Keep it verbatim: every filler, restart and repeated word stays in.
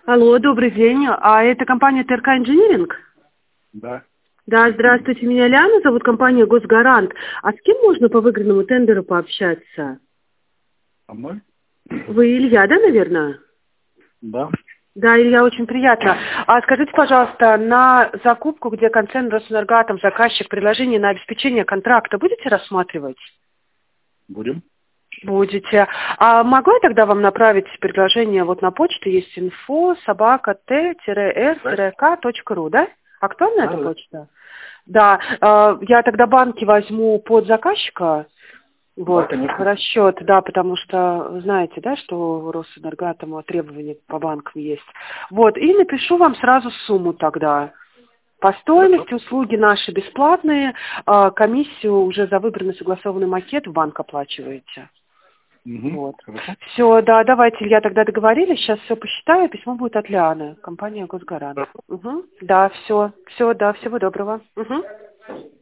Алло, добрый день. А это компания ТРК Инжиниринг? Да. Да, здравствуйте, меня Ляна, зовут компания Госгарант. А с кем можно по выигранному тендеру пообщаться? Со мной? Вы Илья, да, наверное? Да. Да, Илья, очень приятно. А скажите, пожалуйста, на закупку, где концерн Росэнергатом, заказчик, предложение на обеспечение контракта будете рассматривать? Будем. Будете. А могу я тогда вам направить предложение вот на почту, есть инфо собака т р к точка ру, да? Актуальна Да, эта да. почта? Да. э, Я тогда банки возьму под заказчика, Да, вот, конечно. в расчет, да, потому что вы знаете, да, что у Росэнергатома требования по банкам есть. Вот, и напишу вам сразу сумму тогда. По Хорошо. стоимости услуги наши бесплатные, э, комиссию уже за выбранный согласованный макет в банк оплачиваете. Угу. Вот. Хорошо. Все, да, давайте, Илья, тогда договорились. Сейчас все посчитаю, письмо будет от Лианы, компания Госгарант. Хорошо. Угу. Да, все, все, да, всего доброго. Угу.